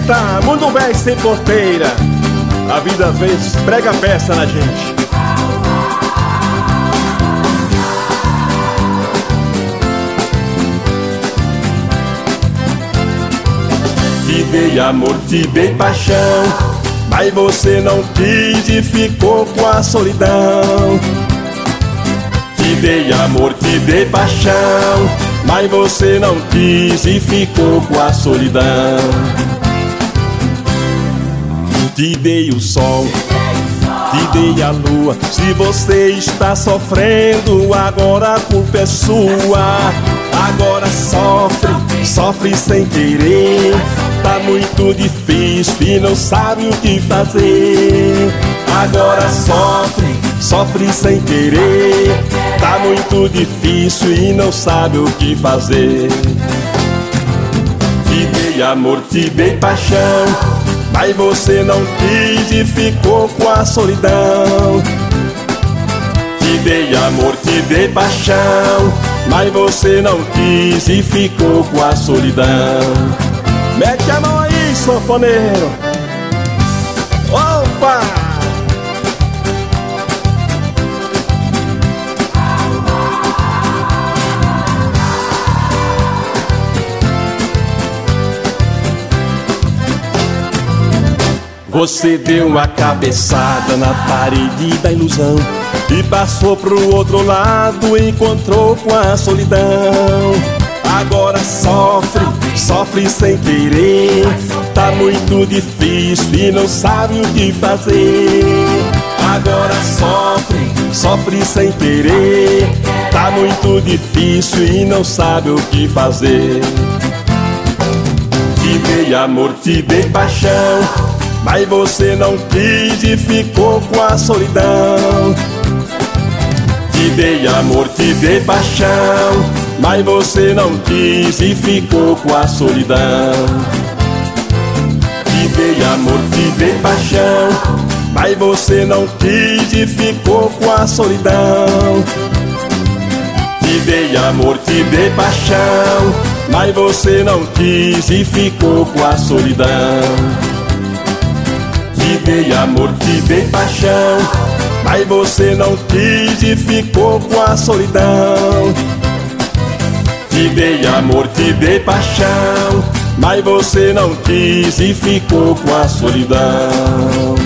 Eita, mundo velho sem porteira. A vida às vezes prega peça na gente. Te dei amor, te dei paixão, mas você não quis e ficou com a solidão. Te dei amor, te dei paixão, mas você não quis e ficou com a solidão. Te dei o sol, te dei a lua. Se você está sofrendo, agora a culpa é sua. Agora sofre, sofre sem querer. Tá muito difícil e não sabe o que fazer. Agora sofre, sofre sem querer. Tá muito difícil e não sabe o que fazer. Te dei amor, te dei paixão, mas você não quis e ficou com a solidão. Te dei amor, te dei paixão, mas você não quis e ficou com a solidão. Mete a mão aí, sanfoneiro. Opa! Você deu uma cabeçada na parede da ilusão e passou pro outro lado e encontrou com a solidão. Agora sofre, sofre sem querer. Tá muito difícil e não sabe o que fazer. Agora sofre, sofre sem querer. Tá muito difícil e não sabe o que fazer. Te dei amor, te dei paixão, mas você não quis e ficou com a solidão. Te dei amor, te dei paixão, mas você não quis e ficou com a solidão. Te dei amor, te dei paixão, mas você não quis e ficou com a solidão. Te dei amor, te dei paixão, mas você não quis e ficou com a solidão. Te dei amor, te dei paixão, mas você não quis e ficou com a solidão. Te dei amor, te dei paixão, mas você não quis e ficou com a solidão.